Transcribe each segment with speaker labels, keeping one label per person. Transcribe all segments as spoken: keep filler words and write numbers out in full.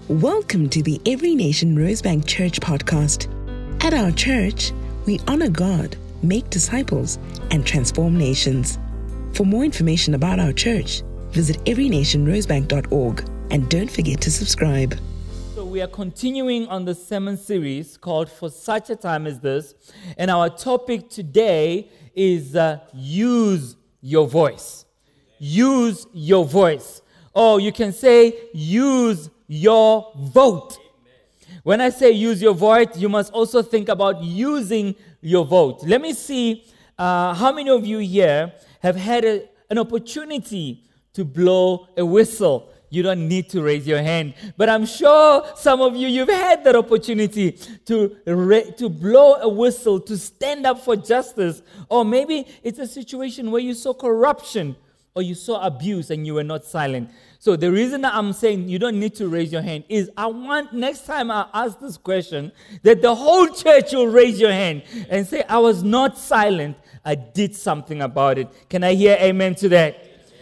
Speaker 1: Welcome to the Every Nation Rosebank Church podcast. At our church, we honor God, make disciples, and transform nations. For more information about our church, visit every nation rosebank dot org and don't forget to subscribe.
Speaker 2: So we are continuing on the sermon series called For Such a Time as This, and our topic today is uh, use your voice. Use your voice. Or you can say use your vote. When I say use your vote, you must also think about using your vote. Let me see uh, how many of you here have had a, an opportunity to blow a whistle. You don't need to raise your hand, but I'm sure some of you, you've had that opportunity to, ra- to blow a whistle, to stand up for justice, or maybe it's a situation where you saw corruption or you saw abuse and you were not silent. So the reason that I'm saying you don't need to raise your hand is I want next time I ask this question that the whole church will raise your hand and say, I was not silent, I did something about it. Can I hear amen to that?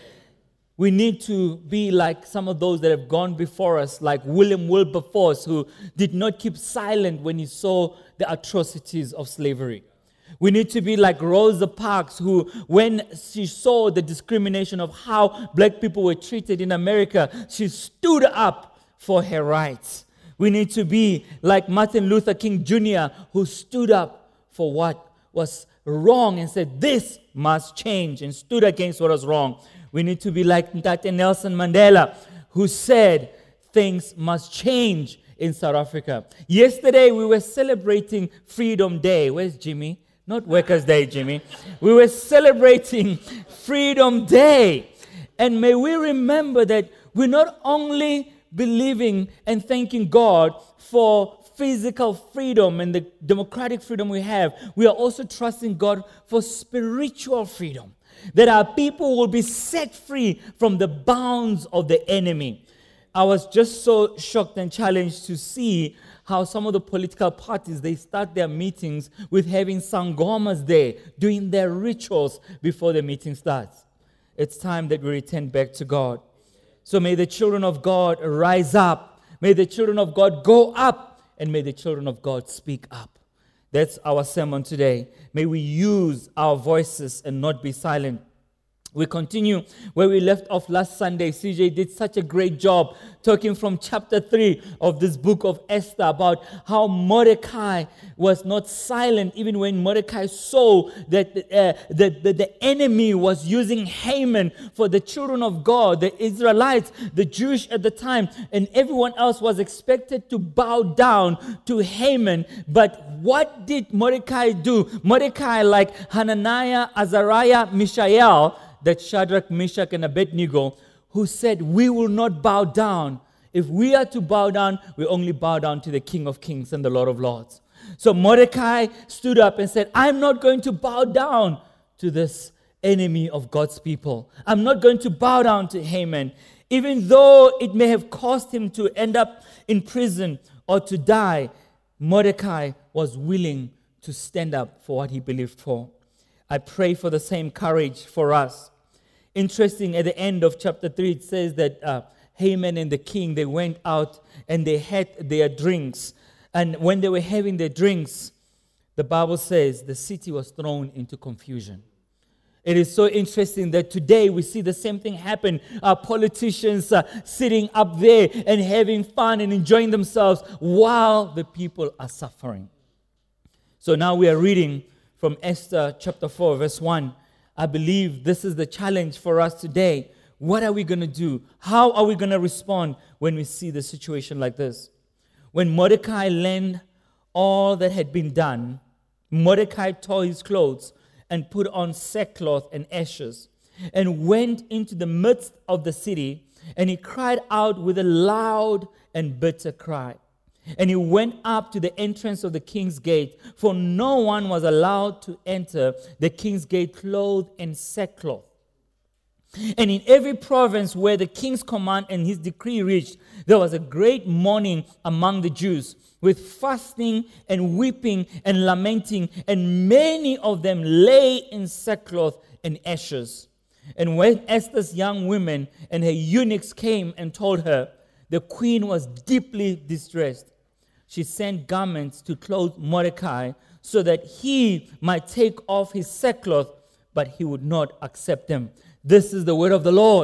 Speaker 2: We need to be like some of those that have gone before us, like William Wilberforce, who did not keep silent when he saw the atrocities of slavery. We need to be like Rosa Parks, who, when she saw the discrimination of how black people were treated in America, she stood up for her rights. We need to be like Martin Luther King Junior, who stood up for what was wrong and said, this must change, and stood against what was wrong. We need to be like Ntate Nelson Mandela, who said things must change in South Africa. Yesterday, we were celebrating Freedom Day. Where's Jimmy? Not Workers' Day, Jimmy. We were celebrating Freedom Day. And may we remember that we're not only believing and thanking God for physical freedom and the democratic freedom we have, we are also trusting God for spiritual freedom. That our people will be set free from the bounds of the enemy. I was just so shocked and challenged to see how some of the political parties, they start their meetings with having sangomas there, doing their rituals before the meeting starts. It's time that we return back to God. So may the children of God rise up. May the children of God go up. And may the children of God speak up. That's our sermon today. May we use our voices and not be silent. We continue where we left off last Sunday. C J did such a great job talking from chapter three of this book of Esther about how Mordecai was not silent even when Mordecai saw that uh, the, the, the enemy was using Haman for the children of God, the Israelites, the Jewish at the time, and everyone else was expected to bow down to Haman. But what did Mordecai do? Mordecai, like Hananiah, Azariah, Mishael, that Shadrach, Meshach, and Abednego, who said, we will not bow down. If we are to bow down, we only bow down to the King of Kings and the Lord of Lords. So Mordecai stood up and said, I'm not going to bow down to this enemy of God's people. I'm not going to bow down to Haman. Even though it may have caused him to end up in prison or to die, Mordecai was willing to stand up for what he believed for. I pray for the same courage for us. Interesting, at the end of chapter three, it says that uh, Haman and the king, they went out and they had their drinks. And when they were having their drinks, the Bible says the city was thrown into confusion. It is so interesting that today we see the same thing happen. Our politicians are sitting up there and having fun and enjoying themselves while the people are suffering. So now we are reading from Esther chapter four, verse one. I believe this is the challenge for us today. What are we going to do? How are we going to respond when we see the situation like this? When Mordecai learned all that had been done, Mordecai tore his clothes and put on sackcloth and ashes and went into the midst of the city, and he cried out with a loud and bitter cry. And he went up to the entrance of the king's gate, for no one was allowed to enter the king's gate clothed in sackcloth. And in every province where the king's command and his decree reached, there was a great mourning among the Jews, with fasting and weeping and lamenting, and many of them lay in sackcloth and ashes. And when Esther's young women and her eunuchs came and told her, the queen was deeply distressed. She sent garments to clothe Mordecai so that he might take off his sackcloth, but he would not accept them. This is the word of the Lord.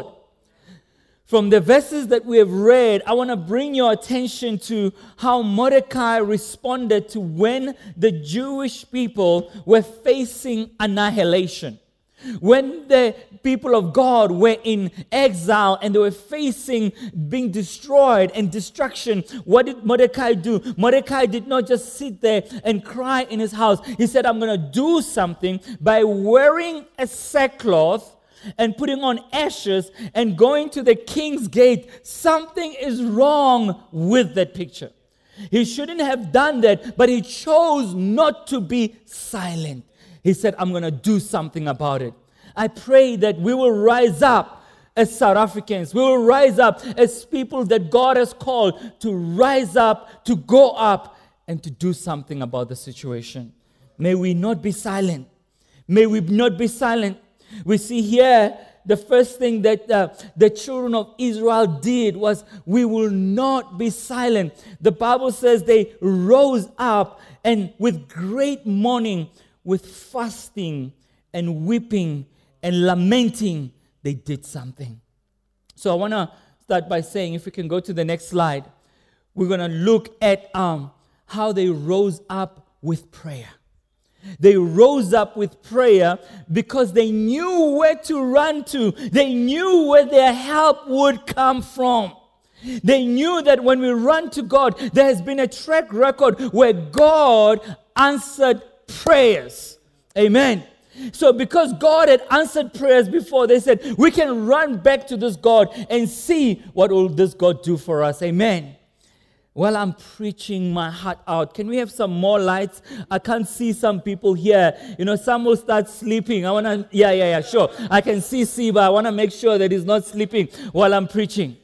Speaker 2: From the verses that we have read, I want to bring your attention to how Mordecai responded to when the Jewish people were facing annihilation. When the people of God were in exile and they were facing being destroyed and destruction, what did Mordecai do? Mordecai did not just sit there and cry in his house. He said, I'm going to do something by wearing a sackcloth and putting on ashes and going to the king's gate. Something is wrong with that picture. He shouldn't have done that, but he chose not to be silent. He said, I'm going to do something about it. I pray that we will rise up as South Africans. We will rise up as people that God has called to rise up, to go up, and to do something about the situation. May we not be silent. May we not be silent. We see here the first thing that uh, the children of Israel did was, we will not be silent. The Bible says they rose up and with great mourning, with fasting and weeping and lamenting, they did something. So I want to start by saying, if we can go to the next slide, we're going to look at um, how they rose up with prayer. They rose up with prayer because they knew where to run to. They knew where their help would come from. They knew that when we run to God, there has been a track record where God answered prayers. Amen. So because God had answered prayers before, they said, we can run back to this God and see what will this God do for us. Amen. Well, I'm preaching my heart out. Can we have some more lights? I can't see some people here. You know, some will start sleeping. I want to, yeah, yeah, yeah, sure. I can see Siba. I want to make sure that he's not sleeping while I'm preaching.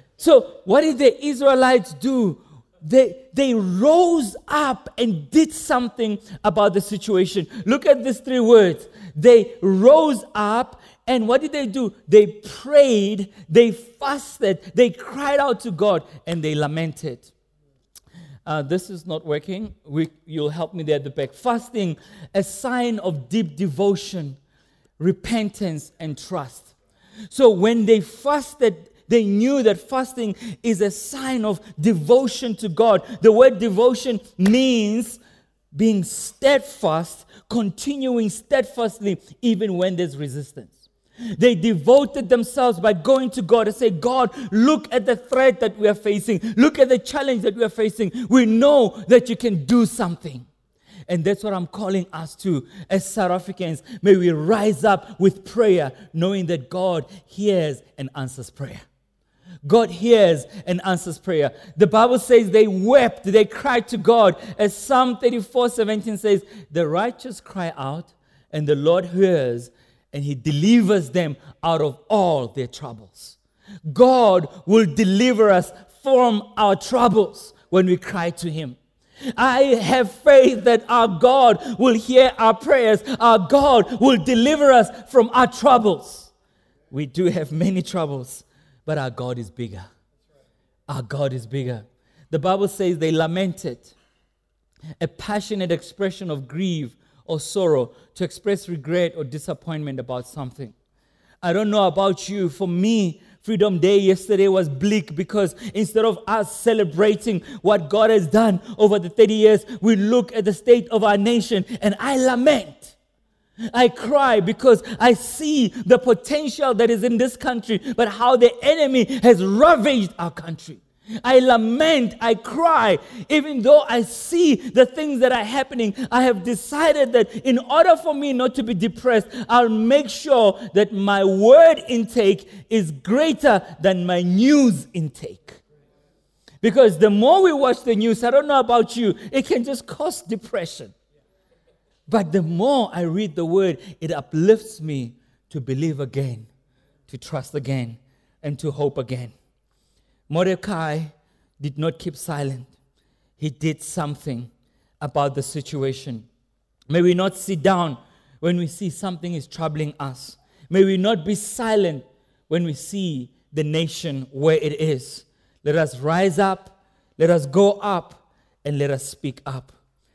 Speaker 2: So what did the Israelites do? They, they rose up and did something about the situation. Look at these three words. They rose up, and what did they do? They prayed, they fasted, they cried out to God, and they lamented. Uh, this is not working. We, you'll help me there at the back. Fasting, a sign of deep devotion, repentance, and trust. So when they fasted, they knew that fasting is a sign of devotion to God. The word devotion means being steadfast, continuing steadfastly, even when there's resistance. They devoted themselves by going to God and say, God, look at the threat that we are facing. Look at the challenge that we are facing. We know that you can do something. And that's what I'm calling us to as South Africans. May we rise up with prayer, knowing that God hears and answers prayer. God hears and answers prayer. The Bible says they wept, they cried to God. As Psalm thirty-four seventeen says, the righteous cry out, and the Lord hears, and he delivers them out of all their troubles. God will deliver us from our troubles when we cry to him. I have faith that our God will hear our prayers. Our God will deliver us from our troubles. We do have many troubles, but our God is bigger. Our God is bigger. The Bible says they lamented, a passionate expression of grief or sorrow, to express regret or disappointment about something. I don't know about you. For me, Freedom Day yesterday was bleak because instead of us celebrating what God has done over the thirty years, we look at the state of our nation and I lament. I cry because I see the potential that is in this country, but how the enemy has ravaged our country. I lament, I cry, even though I see the things that are happening. I have decided that in order for me not to be depressed, I'll make sure that my word intake is greater than my news intake. Because the more we watch the news, I don't know about you, it can just cause depression. But the more I read the word, it uplifts me to believe again, to trust again, and to hope again. Mordecai did not keep silent. He did something about the situation. May we not sit down when we see something is troubling us. May we not be silent when we see the nation where it is. Let us rise up, let us go up, and let us speak up.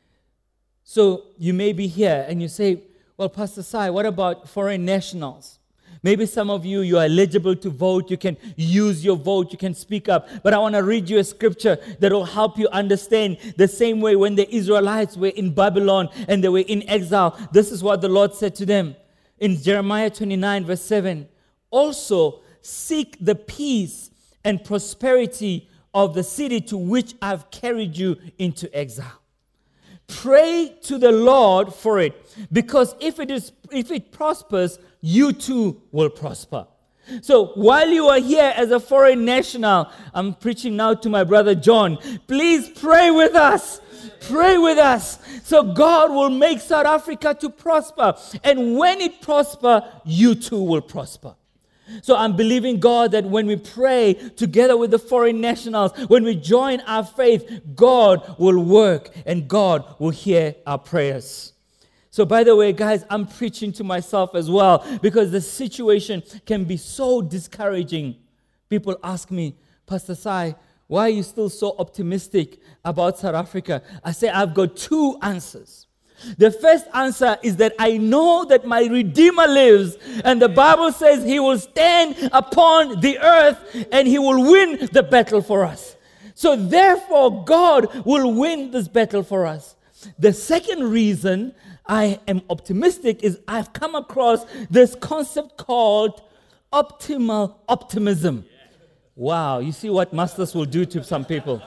Speaker 2: So you may be here and you say, well, Pastor Sai, what about foreign nationals? Maybe some of you, you are eligible to vote. You can use your vote. You can speak up. But I want to read you a scripture that will help you understand the same way when the Israelites were in Babylon and they were in exile. This is what the Lord said to them in Jeremiah twenty-nine, verse seven. Also, seek the peace and prosperity of the city to which I've carried you into exile. Pray to the Lord for it, because if it is, if it prospers, you too will prosper. So while you are here as a foreign national, I'm preaching now to my brother John. Please pray with us. Pray with us. So God will make South Africa to prosper. And when it prospers, you too will prosper. So I'm believing God that when we pray together with the foreign nationals, when we join our faith, God will work and God will hear our prayers. So by the way, guys, I'm preaching to myself as well, because the situation can be so discouraging. People ask me, Pastor Sai, why are you still so optimistic about South Africa? I say I've got two answers. The first answer is that I know that my Redeemer lives, and the Bible says he will stand upon the earth and he will win the battle for us. So therefore, God will win this battle for us. The second reason I am optimistic is I've come across this concept called optimal optimism. Wow, you see what masters will do to some people.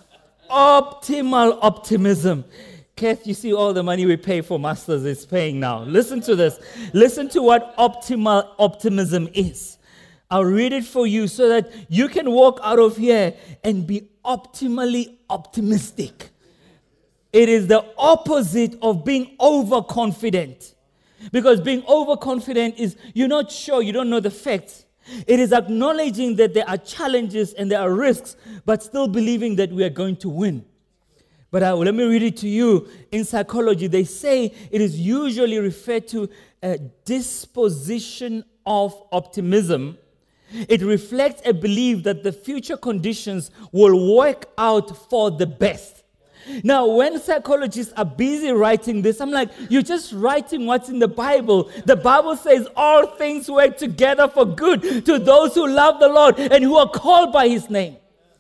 Speaker 2: Optimal optimism. Kath, you see all the money we pay for masters is paying now. Listen to this. Listen to what optimal optimism is. I'll read it for you so that you can walk out of here and be optimally optimistic. It is the opposite of being overconfident. Because being overconfident is you're not sure, you don't know the facts. It is acknowledging that there are challenges and there are risks, but still believing that we are going to win. But uh, let me read it to you. In psychology, they say it is usually referred to a disposition of optimism. It reflects a belief that the future conditions will work out for the best. Now, when psychologists are busy writing this, I'm like, you're just writing what's in the Bible. The Bible says all things work together for good to those who love the Lord and who are called by His name.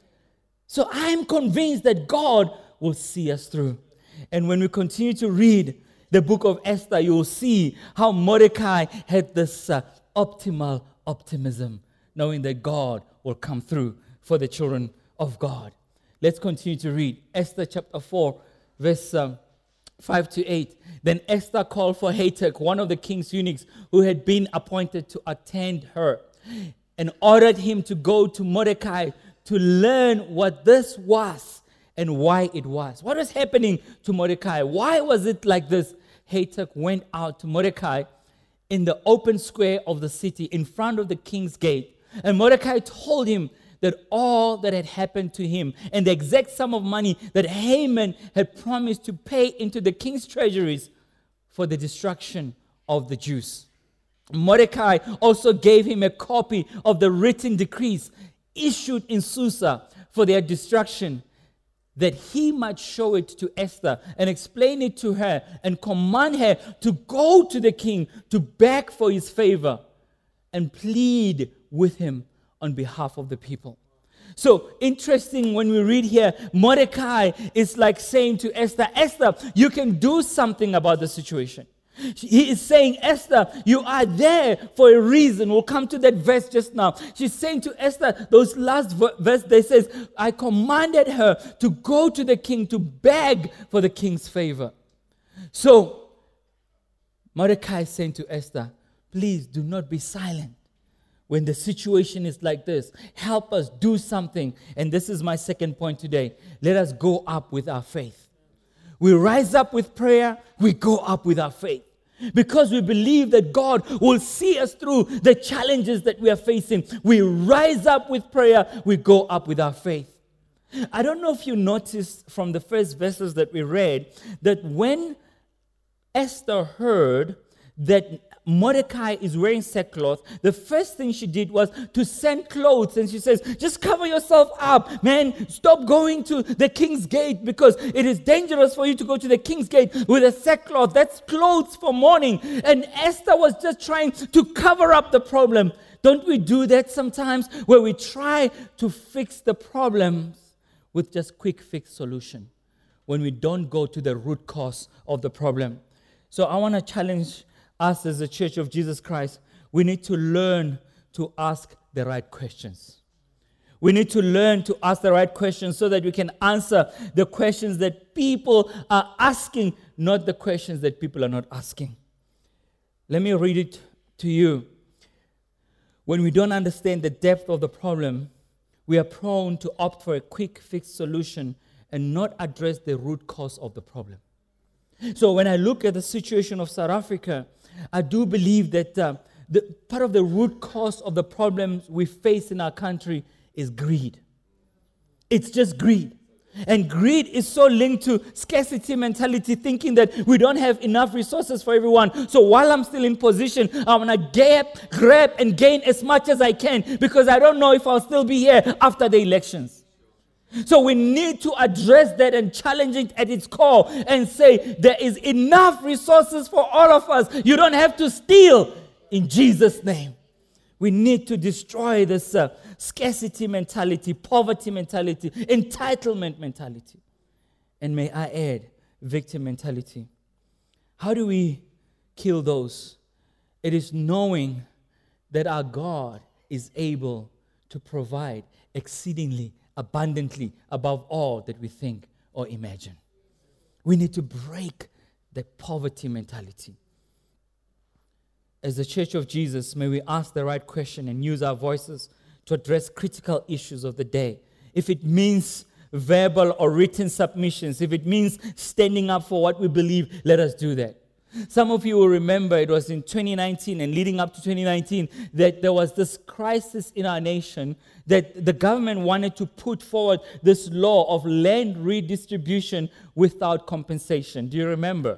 Speaker 2: So I'm convinced that God will see us through. And when we continue to read the book of Esther, you will see how Mordecai had this uh, optimal optimism, knowing that God will come through for the children of God. Let's continue to read Esther chapter four, verse um, five to eight. Then Esther called for Hathach, one of the king's eunuchs who had been appointed to attend her, and ordered him to go to Mordecai to learn what this was and why it was. What was happening to Mordecai? Why was it like this? Hathach went out to Mordecai in the open square of the city in front of the king's gate. And Mordecai told him that all that had happened to him and the exact sum of money that Haman had promised to pay into the king's treasuries for the destruction of the Jews. Mordecai also gave him a copy of the written decrees issued in Susa for their destruction, that he might show it to Esther and explain it to her and command her to go to the king to beg for his favor and plead with him on behalf of the people. So interesting, when we read here, Mordecai is like saying to Esther, Esther, you can do something about the situation. He is saying, Esther, you are there for a reason. We'll come to that verse just now. She's saying to Esther, those last verse, they says, I commanded her to go to the king to beg for the king's favor. So Mordecai is saying to Esther, please do not be silent. When the situation is like this, help us do something. And this is my second point today. Let us go up with our faith. We rise up with prayer, we go up with our faith. Because we believe that God will see us through the challenges that we are facing. We rise up with prayer, we go up with our faith. I don't know if you noticed from the first verses that we read, that when Esther heard that Mordecai is wearing sackcloth, the first thing she did was to send clothes, and she says, just cover yourself up, man, stop going to the king's gate, because it is dangerous for you to go to the king's gate with a sackcloth. That's clothes for mourning. And Esther was just trying to cover up the problem. Don't we do that sometimes, where we try to fix the problems with just quick fix solution, when we don't go to the root cause of the problem? So I want to challenge us as a Church of Jesus Christ. We need to learn to ask the right questions. We need to learn to ask the right questions so that we can answer the questions that people are asking, not the questions that people are not asking. Let me read it to you. When we don't understand the depth of the problem, we are prone to opt for a quick fix solution and not address the root cause of the problem. So when I look at the situation of South Africa, I do believe that uh, the, part of the root cause of the problems we face in our country is greed. It's just greed. And greed is so linked to scarcity mentality, thinking that we don't have enough resources for everyone. So while I'm still in position, I want to grab, grab and gain as much as I can, because I don't know if I'll still be here after the elections. So we need to address that and challenge it at its core and say there is enough resources for all of us. You don't have to steal in Jesus' name. We need to destroy this uh, scarcity mentality, poverty mentality, entitlement mentality. And may I add, victim mentality. How do we kill those? It is knowing that our God is able to provide exceedingly abundantly above all that we think or imagine. We need to break the poverty mentality. As the Church of Jesus, may we ask the right question and use our voices to address critical issues of the day. If it means verbal or written submissions, if it means standing up for what we believe, let us do that. Some of you will remember it was in twenty nineteen and leading up to twenty nineteen that there was this crisis in our nation that the government wanted to put forward this law of land redistribution without compensation. Do you remember?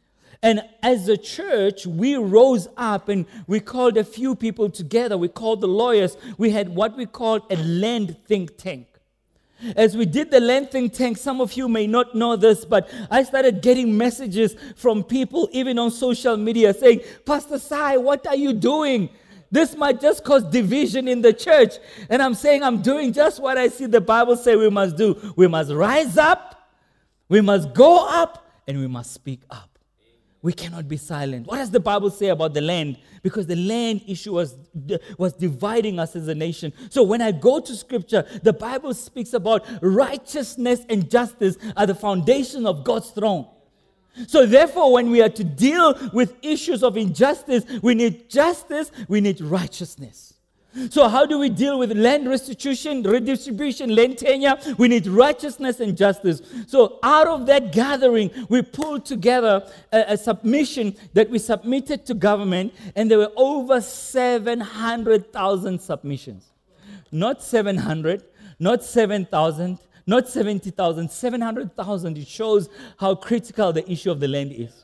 Speaker 2: And as a church, we rose up and we called a few people together. We called the lawyers. We had what we called a land think tank. As we did the land think tank, some of you may not know this, but I started getting messages from people, even on social media, saying, Pastor Sai, what are you doing? This might just cause division in the church. And I'm saying I'm doing just what I see the Bible say we must do. We must rise up, we must go up, and we must speak up. We cannot be silent. What does the Bible say about the land? Because the land issue was, was dividing us as a nation. So when I go to Scripture, the Bible speaks about righteousness and justice are the foundation of God's throne. So therefore, when we are to deal with issues of injustice, we need justice, we need righteousness. So how do we deal with land restitution, redistribution, land tenure? We need righteousness and justice. So out of that gathering, we pulled together a, a submission that we submitted to government, and there were over seven hundred thousand submissions. Not seven hundred, not seven thousand, not seventy thousand, seven hundred thousand. It shows how critical the issue of the land is.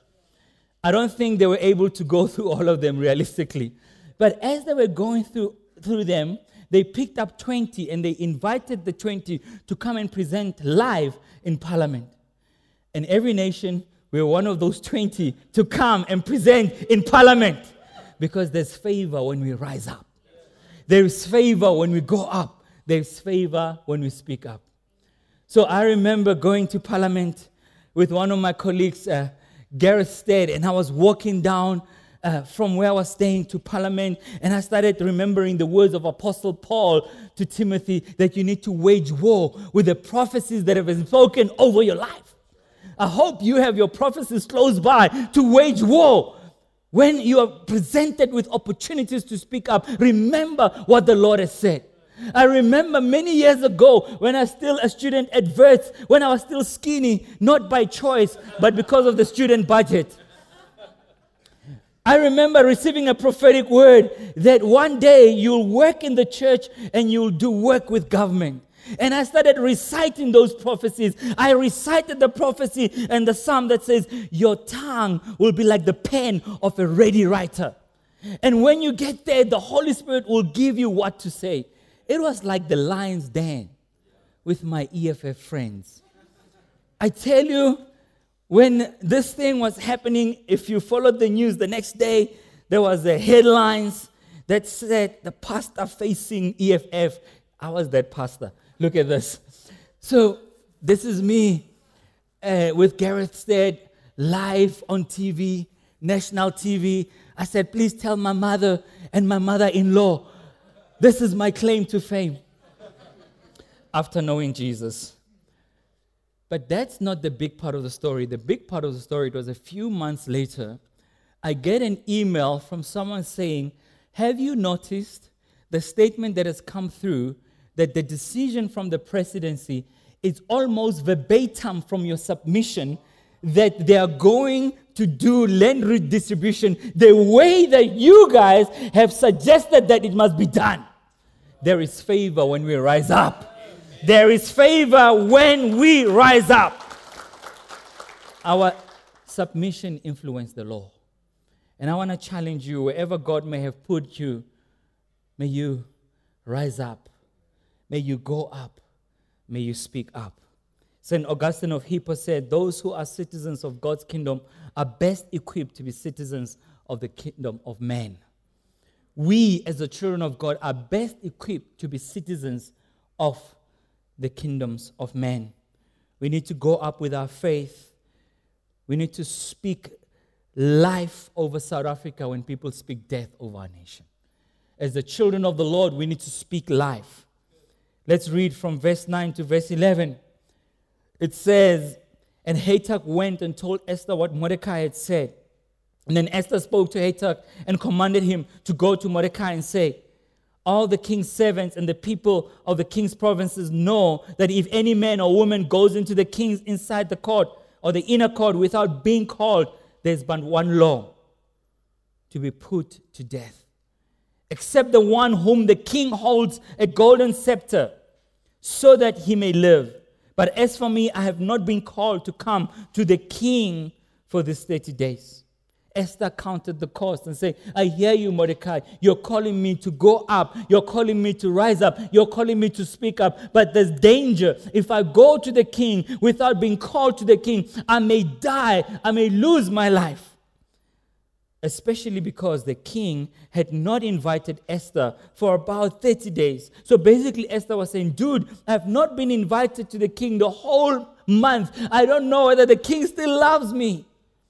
Speaker 2: I don't think they were able to go through all of them realistically. But as they were going through through them, they picked up twenty and they invited the twenty to come and present live in Parliament. And every nation, we were one of those twenty to come and present in Parliament, because there's favor when we rise up. There is favor when we go up. There's favor when we speak up. So I remember going to Parliament with one of my colleagues, uh, Gareth Stead, and I was walking down Uh, from where I was staying to Parliament, and I started remembering the words of Apostle Paul to Timothy that you need to wage war with the prophecies that have been spoken over your life. I hope you have your prophecies close by to wage war. When you are presented with opportunities to speak up, remember what the Lord has said. I remember many years ago when I was still a student at Wits, when I was still skinny, not by choice, but because of the student budget. I remember receiving a prophetic word that one day you'll work in the church and you'll do work with government. And I started reciting those prophecies. I recited the prophecy and the psalm that says, your tongue will be like the pen of a ready writer. And when you get there, the Holy Spirit will give you what to say. It was like the lion's den with my E F F friends. I tell you, when this thing was happening, if you followed the news the next day, there was the headlines that said the pastor facing E F F. I was that pastor. Look at this. So this is me uh, with Gareth Stead live on T V, national T V. I said, please tell my mother and my mother-in-law, this is my claim to fame after knowing Jesus. But that's not the big part of the story. The big part of the story, it was a few months later, I get an email from someone saying, have you noticed the statement that has come through that the decision from the presidency is almost verbatim from your submission that they are going to do land redistribution the way that you guys have suggested that it must be done? There is favor when we rise up. There is favor when we rise up. Our submission influenced the law. And I want to challenge you, wherever God may have put you, may you rise up. May you go up. May you speak up. Saint Augustine of Hippo said, those who are citizens of God's kingdom are best equipped to be citizens of the kingdom of man. We, as the children of God, are best equipped to be citizens of the kingdoms of men. We need to go up with our faith. We need to speak life over South Africa when people speak death over our nation. As the children of the Lord, we need to speak life. Let's read from verse nine to verse eleven. It says, and Hatak went and told Esther what Mordecai had said. And then Esther spoke to Hatak and commanded him to go to Mordecai and say, all the king's servants and the people of the king's provinces know that if any man or woman goes into the king's inside the court or the inner court without being called, there's but one law, to be put to death, except the one whom the king holds a golden scepter, so that he may live. But as for me, I have not been called to come to the king for these thirty days. Esther counted the cost and said, I hear you, Mordecai. You're calling me to go up. You're calling me to rise up. You're calling me to speak up. But there's danger. If I go to the king without being called to the king, I may die. I may lose my life. Especially because the king had not invited Esther for about thirty days. So basically Esther was saying, dude, I have not been invited to the king the whole month. I don't know whether the king still loves me.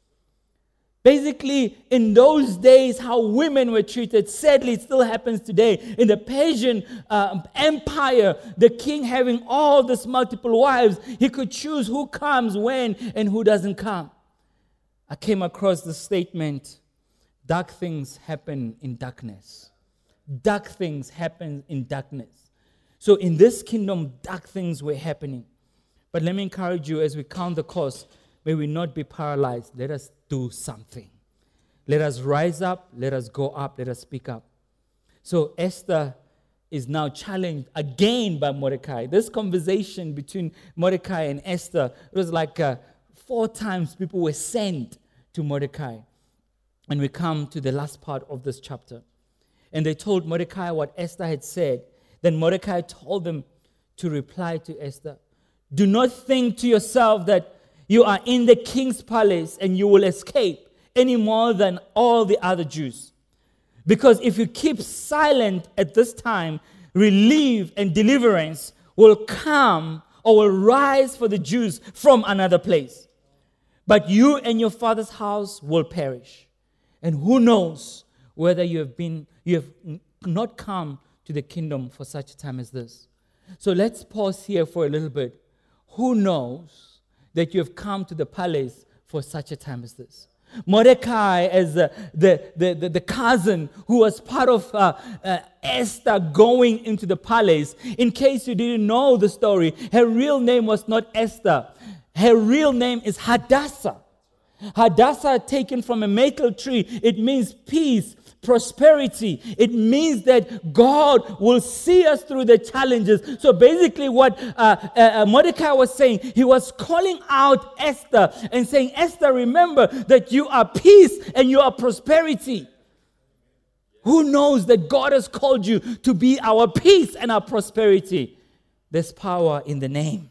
Speaker 2: Basically, in those days, how women were treated, sadly, it still happens today. In the Persian uh, Empire, the king having all these multiple wives, he could choose who comes when and who doesn't come. I came across the statement, dark things happen in darkness. Dark things happen in darkness. So in this kingdom, dark things were happening. But let me encourage you, as we count the cost, may we not be paralyzed. Let us do something. Let us rise up. Let us go up. Let us speak up. So Esther is now challenged again by Mordecai. This conversation between Mordecai and Esther, it was like uh, four times people were sent to Mordecai. And we come to the last part of this chapter. And they told Mordecai what Esther had said. Then Mordecai told them to reply to Esther, do not think to yourself that you are in the king's palace and you will escape any more than all the other Jews. Because if you keep silent at this time, relief and deliverance will come or will rise for the Jews from another place. But you and your father's house will perish. And who knows whether you have been, you have not come to the kingdom for such a time as this. So let's pause here for a little bit. Who knows that you have come to the palace for such a time as this? Mordecai, as the, the, the, the, the cousin who was part of uh, uh, Esther going into the palace. In case you didn't know the story, her real name was not Esther. Her real name is Hadassah. Hadassah, taken from a myrtle tree, it means peace, prosperity. It means that God will see us through the challenges. So basically what uh, uh, Mordecai was saying, he was calling out Esther and saying, Esther, remember that you are peace and you are prosperity. Who knows that God has called you to be our peace and our prosperity? There's power in the name.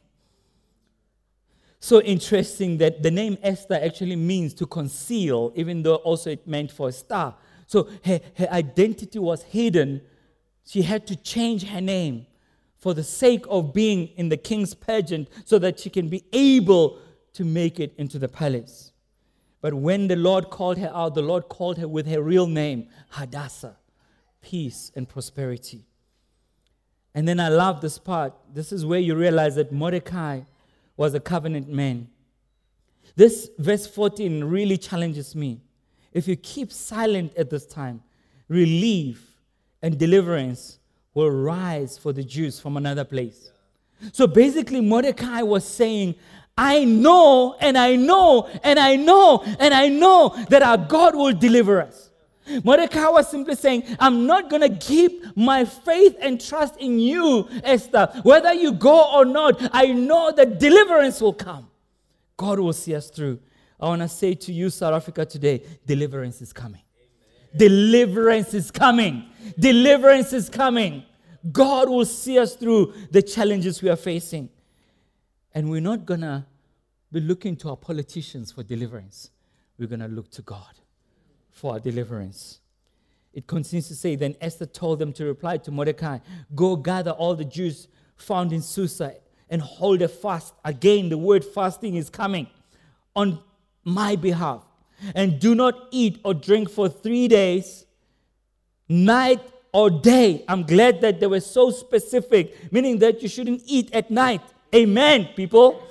Speaker 2: So interesting that the name Esther actually means to conceal, even though also it meant for a star. So her, her identity was hidden. She had to change her name for the sake of being in the king's pageant so that she can be able to make it into the palace. But when the Lord called her out, the Lord called her with her real name, Hadassah, peace and prosperity. And then I love this part. This is where you realize that Mordecai was a covenant man. This verse fourteen really challenges me. If you keep silent at this time, relief and deliverance will rise for the Jews from another place. So basically, Mordecai was saying, I know, and I know, and I know, and I know that our God will deliver us. Mordecai was simply saying, I'm not going to keep my faith and trust in you, Esther. Whether you go or not, I know that deliverance will come. God will see us through. I want to say to you, South Africa, today, deliverance is coming. Amen. Deliverance is coming. Deliverance is coming. God will see us through the challenges we are facing. And we're not going to be looking to our politicians for deliverance. We're going to look to God for our deliverance. It continues to say, then Esther told them to reply to Mordecai, go gather all the Jews found in Susa and hold a fast. Again, the word fasting is coming on my behalf. And do not eat or drink for three days, night or day. I'm glad that they were so specific, meaning that you shouldn't eat at night. Amen, people.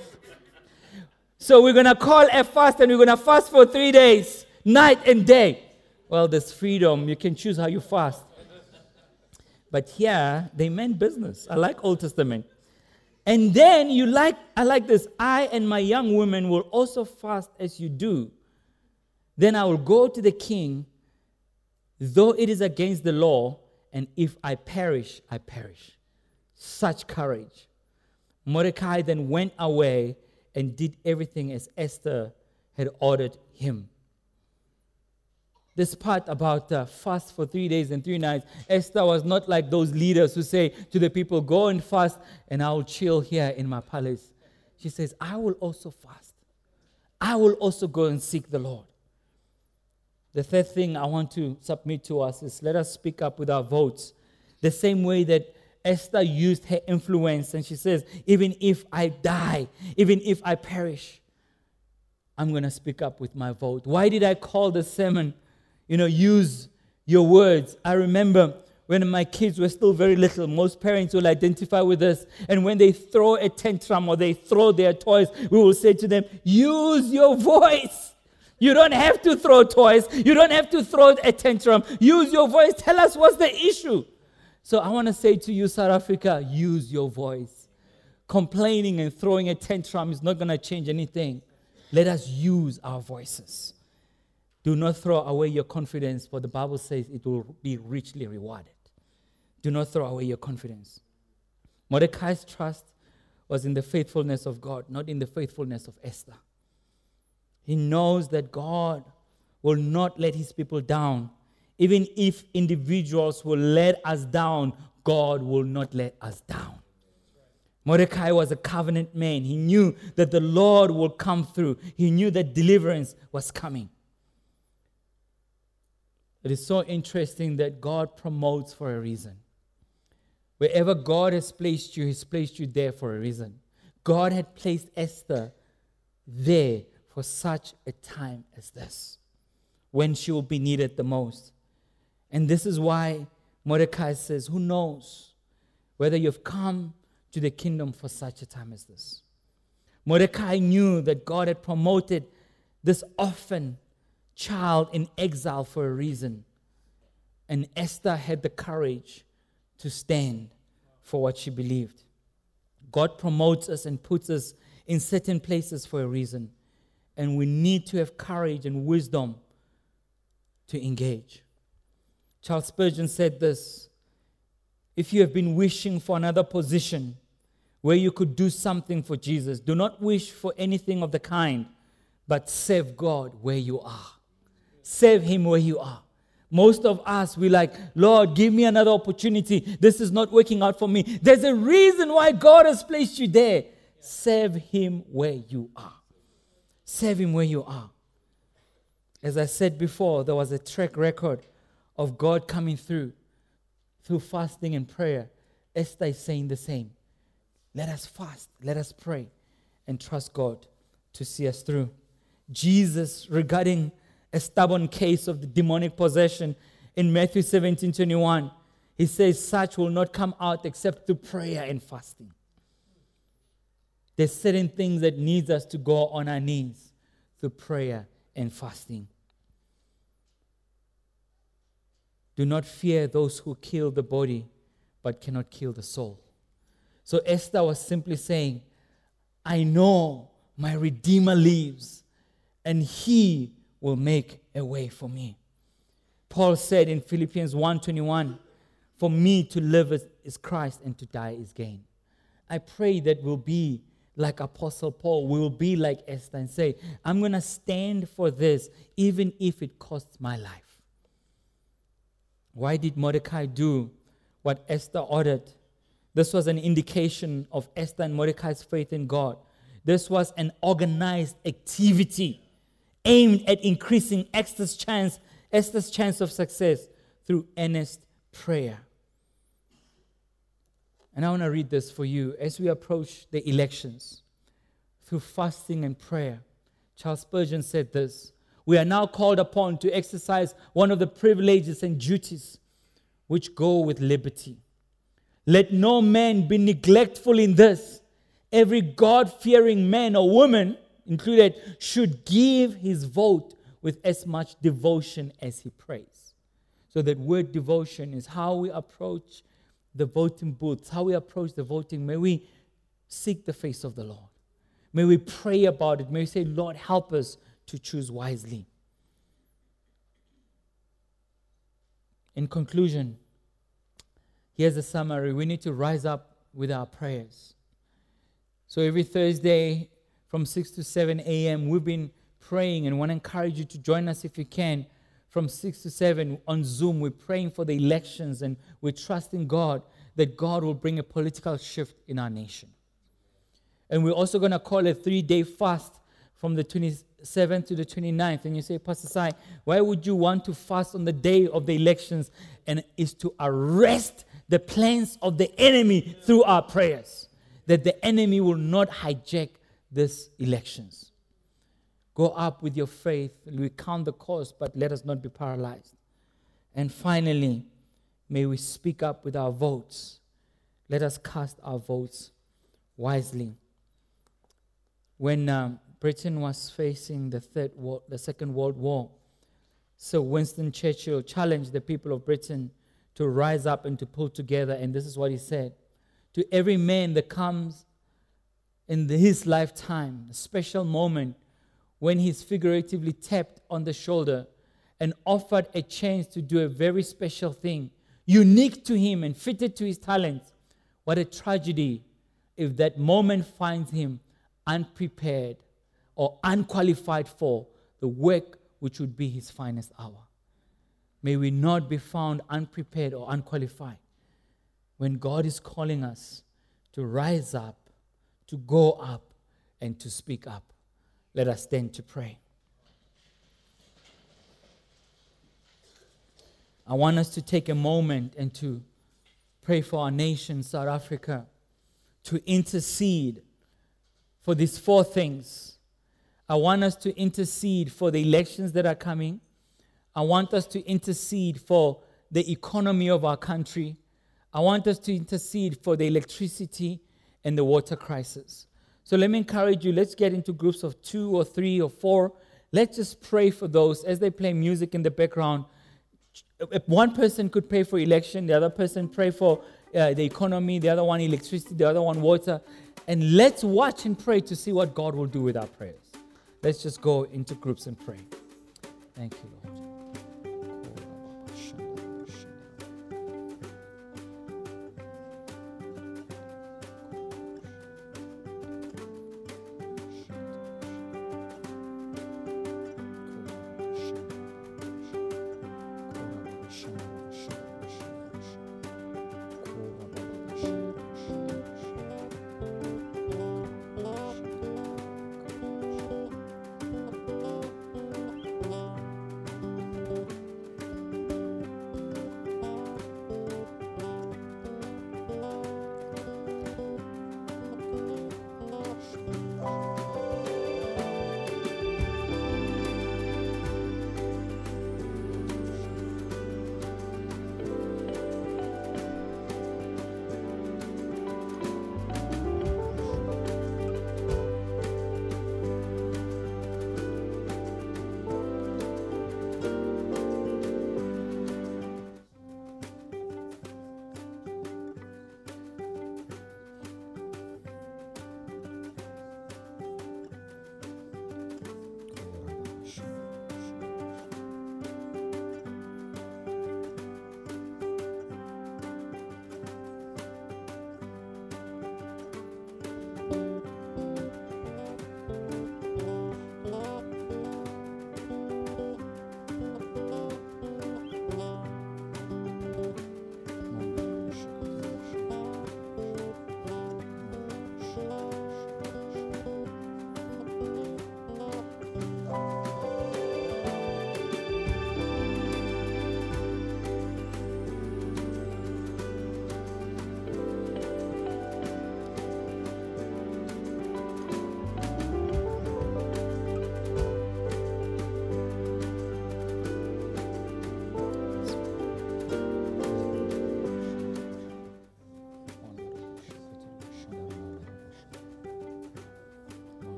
Speaker 2: So we're going to call a fast and we're going to fast for three days. Night and day. Well, there's freedom. You can choose how you fast. But here, they meant business. I like Old Testament. And then you like, I like this. I and my young women will also fast as you do. Then I will go to the king, though it is against the law, and if I perish, I perish. Such courage. Mordecai then went away and did everything as Esther had ordered him. This part about uh, fast for three days and three nights, Esther was not like those leaders who say to the people, go and fast and I will chill here in my palace. She says, I will also fast. I will also go and seek the Lord. The third thing I want to submit to us is let us speak up with our votes. The same way that Esther used her influence and she says, even if I die, even if I perish, I'm going to speak up with my vote. Why did I call the sermon, you know, use your words? I remember when my kids were still very little, most parents will identify with this. And when they throw a tantrum or they throw their toys, we will say to them, use your voice. You don't have to throw toys. You don't have to throw a tantrum. Use your voice. Tell us what's the issue. So I want to say to you, South Africa, use your voice. Complaining and throwing a tantrum is not going to change anything. Let us use our voices. Do not throw away your confidence, for the Bible says it will be richly rewarded. Do not throw away your confidence. Mordecai's trust was in the faithfulness of God, not in the faithfulness of Esther. He knows that God will not let his people down. Even if individuals will let us down, God will not let us down. Mordecai was a covenant man. He knew that the Lord will come through. He knew that deliverance was coming. It is so interesting that God promotes for a reason. Wherever God has placed you, he's placed you there for a reason. God had placed Esther there for such a time as this, when she will be needed the most. And this is why Mordecai says, who knows whether you've come to the kingdom for such a time as this. Mordecai knew that God had promoted this orphan child in exile for a reason. And Esther had the courage to stand for what she believed. God promotes us and puts us in certain places for a reason. And we need to have courage and wisdom to engage. Charles Spurgeon said this: if you have been wishing for another position where you could do something for Jesus, do not wish for anything of the kind, but serve God where you are. Serve him where you are. Most of us, we like, Lord, give me another opportunity. This is not working out for me. There's a reason why God has placed you there. Serve Him where you are. Serve Him where you are. As I said before, there was a track record of God coming through, through fasting and prayer. Esther is saying the same. Let us fast, let us pray, and trust God to see us through. Jesus, regarding a stubborn case of the demonic possession in Matthew seventeen twenty-one, He says, such will not come out except through prayer and fasting. There's certain things that needs us to go on our knees through prayer and fasting. Do not fear those who kill the body, but cannot kill the soul. So Esther was simply saying, I know my Redeemer lives, and He will make a way for me. Paul said in Philippians one twenty-one, for me to live is, is Christ, and to die is gain. I pray that we'll be like Apostle Paul. We will be like Esther and say, I'm going to stand for this, even if it costs my life. Why did Mordecai do what Esther ordered? This was an indication of Esther and Mordecai's faith in God. This was an organized activity aimed at increasing Esther's chance, Esther's chance of success through earnest prayer. And I want to read this for you. As we approach the elections, through fasting and prayer, Charles Spurgeon said this, we are now called upon to exercise one of the privileges and duties which go with liberty. Let no man be neglectful in this. Every God-fearing man or woman, included, should give his vote with as much devotion as he prays. So that word devotion is how we approach the voting booths, how we approach the voting. May we seek the face of the Lord. May we pray about it. May we say, Lord, help us to choose wisely. In conclusion, here's a summary. We need to rise up with our prayers. So every Thursday from six to seven a.m., we've been praying, and want to encourage you to join us if you can. From six to seven on Zoom, we're praying for the elections, and we're trusting God that God will bring a political shift in our nation. And we're also going to call a three-day fast from the twenty-seventh to the twenty-ninth. And you say, Pastor Sai, why would you want to fast on the day of the elections? And it's to arrest the plans of the enemy through our prayers, that the enemy will not hijack these elections. Go up with your faith. We count the cost, but let us not be paralyzed. And finally, may we speak up with our votes. Let us cast our votes wisely. When um, Britain was facing the third war, the Second World War, Sir Winston Churchill challenged the people of Britain to rise up and to pull together. And this is what he said: to every man that comes in the, his lifetime, a special moment when he's figuratively tapped on the shoulder and offered a chance to do a very special thing, unique to him and fitted to his talents. What a tragedy if that moment finds him unprepared or unqualified for the work which would be his finest hour. May we not be found unprepared or unqualified when God is calling us to rise up, to go up, and to speak up. Let us stand to pray. I want us to take a moment and to pray for our nation, South Africa, to intercede for these four things. I want us to intercede for the elections that are coming. I want us to intercede for the economy of our country. I want us to intercede for the electricity and the water crisis. So let me encourage you, let's get into groups of two or three or four. Let's just pray for those as they play music in the background. If one person could pray for election, the other person pray for uh, the economy, the other one electricity, the other one water. And let's watch and pray to see what God will do with our prayers. Let's just go into groups and pray. Thank you, Lord.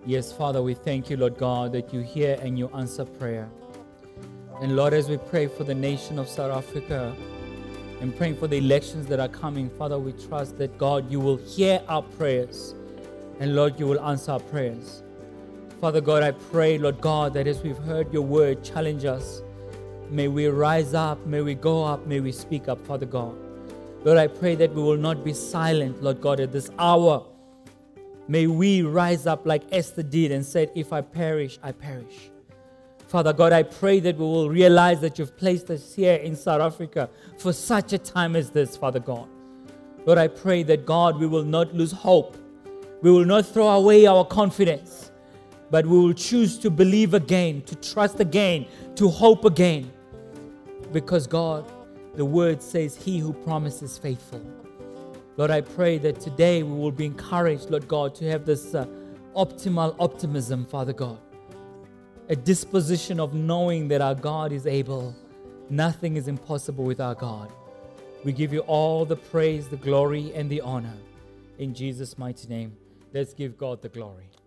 Speaker 2: Yes, Father, we thank you, Lord God, that you hear and you answer prayer. And Lord, as we pray for the nation of South Africa and praying for the elections that are coming, Father, we trust that, God, you will hear our prayers. And Lord, you will answer our prayers. Father God, I pray, Lord God, that as we've heard your word challenge us, may we rise up, may we go up, may we speak up, Father God. Lord, I pray that we will not be silent, Lord God, at this hour. May we rise up like Esther did and said, if I perish, I perish. Father God, I pray that we will realize that you've placed us here in South Africa for such a time as this, Father God. Lord, I pray that, God, we will not lose hope. We will not throw away our confidence, but we will choose to believe again, to trust again, to hope again. Because, God, the word says, he who promises is faithful. Lord, I pray that today we will be encouraged, Lord God, to have this uh, optimal optimism, Father God. A disposition of knowing that our God is able. Nothing is impossible with our God. We give you all the praise, the glory, and the honor. In Jesus' mighty name, let's give God the glory.